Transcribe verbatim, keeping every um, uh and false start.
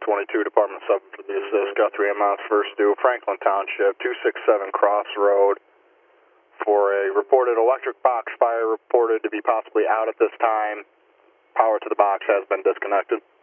twenty-two, Department seven for the assist, Guthrie M S first due, Franklin Township, two six seven Cross Road, for a reported electric box fire reported to be possibly out at this time. Power to the box has been disconnected.